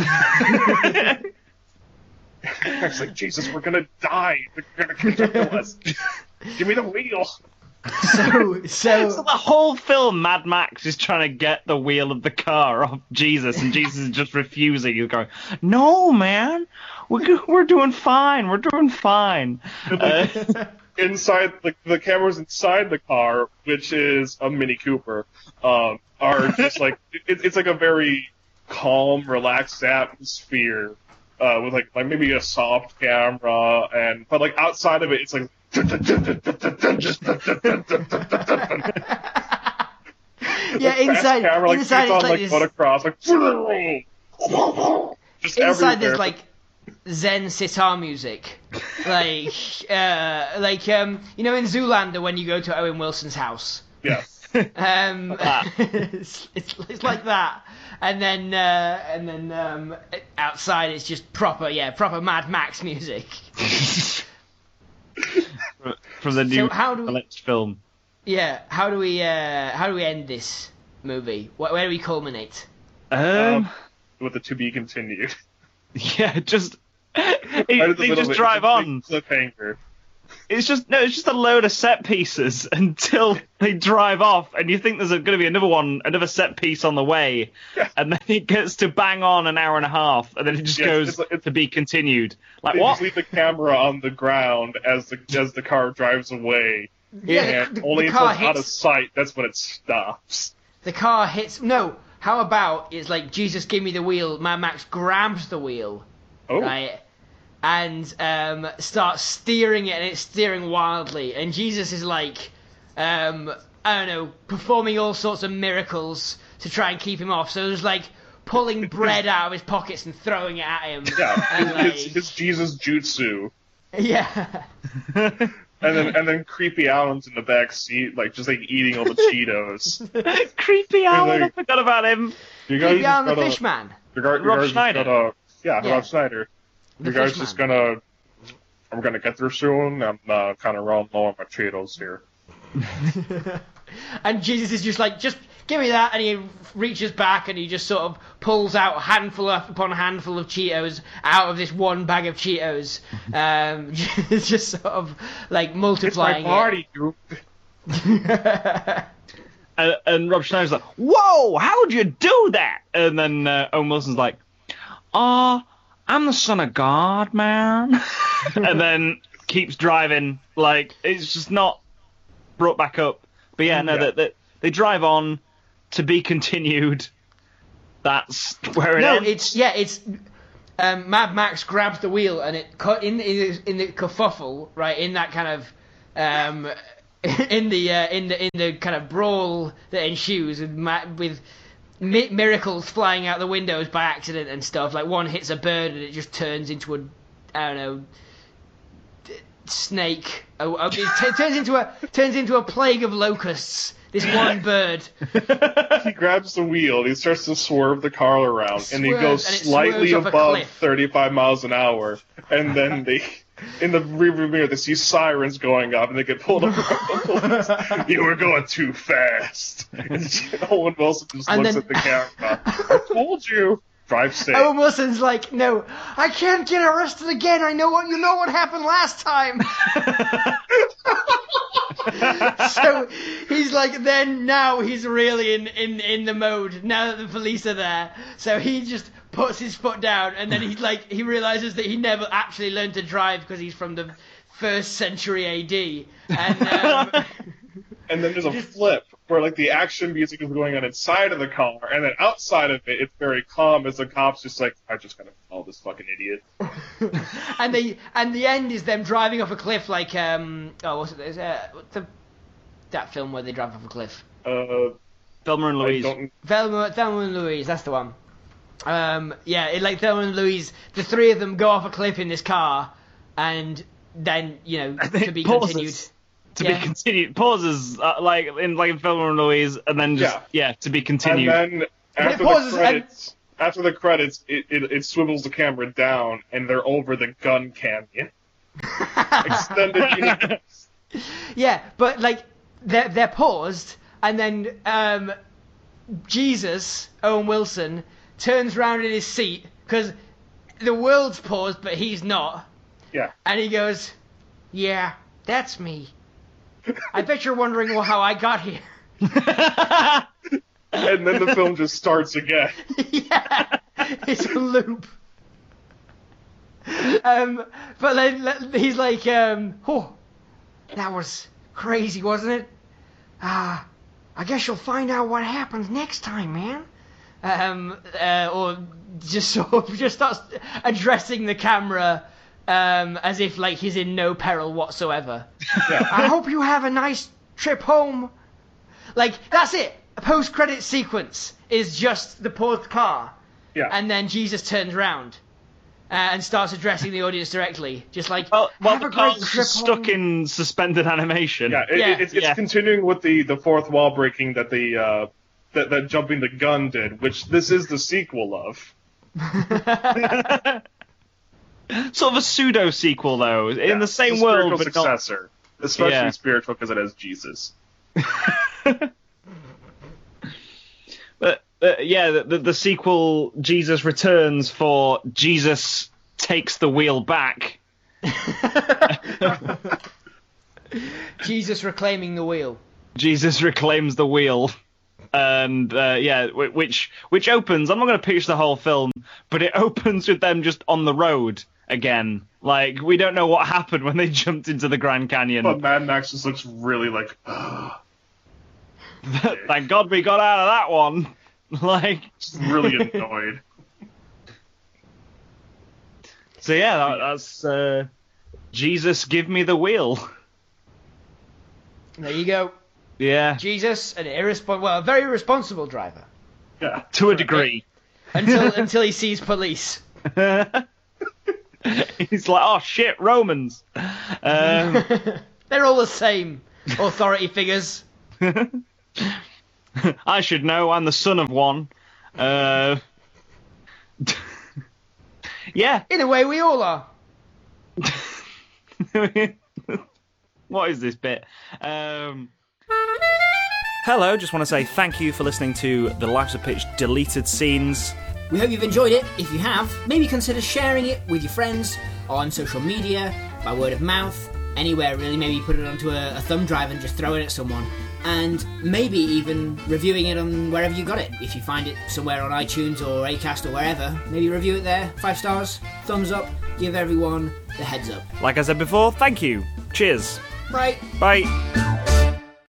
Speaker 1: I was like, Jesus, we're gonna die. They're gonna catch up to us. Give me the wheel.
Speaker 3: So,
Speaker 2: So
Speaker 3: so,
Speaker 2: the whole film, Mad Max is trying to get the wheel of the car off Jesus, and Jesus is just refusing. He's going, "No, man, we're we're doing fine. We're doing fine." Uh,
Speaker 1: Inside, like the cameras inside the car, which is a Mini Cooper, um, are just like it, it's like a very calm, relaxed atmosphere uh, with like like maybe a soft camera, and but like outside of it, it's like.
Speaker 3: yeah, inside,
Speaker 1: camera, like,
Speaker 3: inside
Speaker 1: it's on
Speaker 3: it's like
Speaker 1: like
Speaker 3: this.
Speaker 1: motocross, like just
Speaker 3: Inside
Speaker 1: everywhere.
Speaker 3: there's like Zen sitar music, like uh, like um, you know in Zoolander when you go to Owen Wilson's house.
Speaker 1: Yes.
Speaker 3: Um, it's, it's it's like that, and then uh, and then um, outside it's just proper yeah proper Mad Max music.
Speaker 2: From the new
Speaker 3: So how do we-
Speaker 2: Alex film.
Speaker 3: Yeah, how do we uh, how do we end this movie? Where, where do we culminate?
Speaker 2: Um,
Speaker 1: Um, with the to be continued.
Speaker 2: yeah, just
Speaker 1: Right at
Speaker 2: they,
Speaker 1: the
Speaker 2: they
Speaker 1: middle
Speaker 2: just
Speaker 1: of it,
Speaker 2: drive
Speaker 1: it's a big
Speaker 2: on.
Speaker 1: Cliffhanger.
Speaker 2: It's just no, it's just a load of set pieces until they drive off, and you think there's going to be another one, another set piece on the way,
Speaker 1: Yeah.
Speaker 2: and then it gets to bang on an hour and a half, and then it just
Speaker 1: Yeah,
Speaker 2: goes
Speaker 1: it's like- it's-
Speaker 2: to be continued. Like
Speaker 1: They
Speaker 2: what?
Speaker 1: just leave the camera on the ground as the as the car drives away,
Speaker 3: Yeah,
Speaker 1: and
Speaker 3: the, the,
Speaker 1: only
Speaker 3: the
Speaker 1: until
Speaker 3: car
Speaker 1: it's out of
Speaker 3: hits.
Speaker 1: sight. That's when it stops.
Speaker 3: The car hits. No, how about it's like Jesus, give me the wheel. Mad Max grabs the wheel,
Speaker 1: Oh,
Speaker 3: right, and um, starts steering it, and it's steering wildly. And Jesus is like, um, I don't know, performing all sorts of miracles to try and keep him off. So there's like pulling bread out of his pockets and throwing it at him.
Speaker 1: yeah,
Speaker 3: And,
Speaker 1: it's,
Speaker 3: like-
Speaker 1: it's Jesus jutsu.
Speaker 3: yeah.
Speaker 1: And then and then creepy Alan's in the back seat, like just like eating all the Cheetos.
Speaker 2: Creepy Alan,
Speaker 1: like-
Speaker 2: I forgot about him.
Speaker 1: You guys
Speaker 3: Creepy Alan
Speaker 1: just
Speaker 3: the
Speaker 1: gotta,
Speaker 3: Fishman.
Speaker 1: you guys, you
Speaker 2: Rob
Speaker 1: guys just
Speaker 2: Schneider.
Speaker 1: gotta, yeah,
Speaker 3: Yeah.
Speaker 1: Rob Schneider.
Speaker 3: The
Speaker 1: You guys
Speaker 3: Fishman.
Speaker 1: just gonna, I'm gonna get there soon. I'm uh, kind of running low on my Cheetos here.
Speaker 3: And Jesus is just like, just give me that, and he reaches back and he just sort of pulls out handful upon handful of Cheetos out of this one bag of Cheetos, um, just, just sort of like
Speaker 1: It's my
Speaker 3: multiplying
Speaker 1: party, dude.
Speaker 3: it.
Speaker 2: And, and Rob Schneider's like, "Whoa, how'd you do that?" And then uh, Owen Wilson's like, "Ah, uh, I'm the son of God, man." And then keeps driving. Like it's just not brought back up. But yeah, no,
Speaker 1: Yeah.
Speaker 2: that they, they drive on to be continued. That's where it
Speaker 3: No,
Speaker 2: ends.
Speaker 3: it's yeah, it's um, Mad Max grabs the wheel and it cut in in, in the kerfuffle, right? In that kind of um, in the uh, in the in the kind of brawl that ensues with Ma- with mi- miracles flying out the windows by accident and stuff. Like one hits a bird and it just turns into a I don't know d- snake. Oh, oh, it t- turns into a turns into a plague of locusts. This one bird.
Speaker 1: He grabs the wheel, and he starts to swerve the car around, and he
Speaker 3: Swerves,
Speaker 1: goes
Speaker 3: and it
Speaker 1: slightly
Speaker 3: swerves off a
Speaker 1: above
Speaker 3: cliff.
Speaker 1: thirty-five miles an hour, and then they, in the rearview mirror, they see sirens going up, and they get pulled over by the police. You were going too fast. And Owen Wilson just
Speaker 3: And
Speaker 1: looks
Speaker 3: then-
Speaker 1: at the camera. I told you. Drive safe.
Speaker 3: Owen Wilson's like, no, I can't get arrested again. I know what you know what happened last time. So he's like, then now he's really in, in, in the mode now that the police are there. So he just puts his foot down, and then he's like, he realizes that he never actually learned to drive because he's from the first century A D. And um,
Speaker 1: And then there's a flip where like the action music is going on inside of the car, and then outside of it, it's very calm as the cops just like, I just gotta follow this fucking idiot.
Speaker 3: and they and the end is them driving off a cliff like um oh what's it is uh, what's the that film where they drive off a cliff.
Speaker 1: Uh,
Speaker 2: Thelma and
Speaker 1: I
Speaker 2: Louise.
Speaker 1: don't.
Speaker 3: Thelma, Thelma and Louise, that's the one. Um, yeah, it, like Thelma and Louise, the three of them go off a cliff in this car, and then you know
Speaker 2: And then
Speaker 3: to be
Speaker 2: it pauses.
Speaker 3: continued.
Speaker 2: To
Speaker 3: Yeah.
Speaker 2: be continued. Pauses uh, like in like in Thelma and Louise, and then just
Speaker 1: Yeah.
Speaker 2: yeah, to be continued.
Speaker 1: And then after
Speaker 3: pauses
Speaker 1: the
Speaker 3: and-
Speaker 1: credits, after the credits, it, it, it swivels the camera down, and they're over the gun canyon. Extended universe.
Speaker 3: Yeah, but like they're they're paused, and then um, Jesus Owen Wilson turns round in his seat because the world's paused, but he's not,
Speaker 1: Yeah.
Speaker 3: and he goes, "Yeah, that's me. I bet you're wondering well, how I got here."
Speaker 1: And then the film just starts again.
Speaker 3: Yeah, it's a loop. Um, but then le- he's like, um, "Oh, that was crazy, wasn't it? Ah, I guess you'll find out what happens next time, man." Um, uh, or just sort of just starts addressing the camera, um, as if like he's in no peril whatsoever.
Speaker 1: Yeah.
Speaker 3: I hope you have a nice trip home. Like, that's it. A post-credit sequence is just the paused car.
Speaker 1: Yeah.
Speaker 3: And then Jesus turns round. and starts addressing the audience directly, just like
Speaker 2: Well, well
Speaker 3: have
Speaker 2: the
Speaker 3: a great
Speaker 2: car's
Speaker 3: trip
Speaker 2: just stuck
Speaker 3: home."
Speaker 2: in suspended animation.
Speaker 1: Yeah, it,
Speaker 3: Yeah.
Speaker 1: it, it's, it's
Speaker 2: Yeah.
Speaker 1: continuing with the, the fourth wall breaking that the uh, that, that jumping the gun did, which this is the sequel of.
Speaker 2: Sort of a pseudo sequel, though, in
Speaker 1: Yeah,
Speaker 2: the same
Speaker 1: it's a
Speaker 2: world,
Speaker 1: spiritual
Speaker 2: but not.
Speaker 1: successor, especially
Speaker 2: Yeah.
Speaker 1: spiritual because it has Jesus.
Speaker 2: But uh, yeah, the, the, the sequel, Jesus Returns, for Jesus Takes the Wheel Back.
Speaker 3: Jesus reclaiming the wheel.
Speaker 2: Jesus Reclaims the Wheel. And uh, yeah, wh- which which opens. I'm not going to pitch the whole film, but it opens with them just on the road again. Like, we don't know what happened when they jumped into the Grand Canyon.
Speaker 1: But Mad Max just looks really like,
Speaker 2: Thank God we got out of that one. Like,
Speaker 1: just really annoyed.
Speaker 2: so yeah, that, that's uh, Jesus, Give Me the Wheel.
Speaker 3: There you go.
Speaker 2: Yeah,
Speaker 3: Jesus, an irresponsible, well, a very responsible driver,
Speaker 1: Yeah.
Speaker 2: to a degree.
Speaker 3: until until he sees police.
Speaker 2: He's like, oh shit, Romans. Um,
Speaker 3: They're all the same authority figures.
Speaker 2: I should know. I'm the son of one. Uh, yeah.
Speaker 3: In a way, we all are.
Speaker 2: What is this bit? Um,
Speaker 4: Hello, just want to say thank you for listening to the Life's a Pitch deleted scenes.
Speaker 5: We hope you've enjoyed it. If you have, maybe consider sharing it with your friends on social media, by word of mouth, anywhere really. Maybe put it onto a, a thumb drive and just throw it at someone. And maybe even reviewing it on wherever you got it. If you find it somewhere on iTunes or Acast or wherever, maybe review it there. Five stars, thumbs up, give everyone the heads up.
Speaker 4: Like I said before, thank you. Cheers.
Speaker 5: Right.
Speaker 4: Bye.